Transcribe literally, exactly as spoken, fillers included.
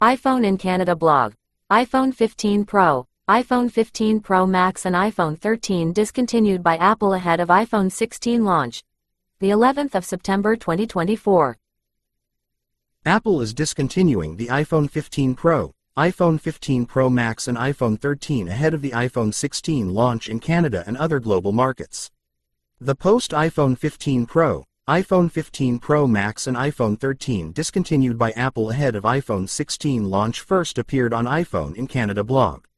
iPhone in Canada blog. iPhone fifteen Pro, iPhone fifteen Pro Max and iPhone thirteen discontinued by Apple ahead of iPhone sixteen launch. The eleventh of September twenty twenty-four. Apple is discontinuing the iPhone fifteen Pro, iPhone fifteen Pro Max and iPhone thirteen ahead of the iPhone sixteen launch in Canada and other global markets. The post-iPhone fifteen Pro, iPhone fifteen Pro Max and iPhone thirteen discontinued by Apple ahead of iPhone sixteen launch first appeared on iPhone in Canada blog.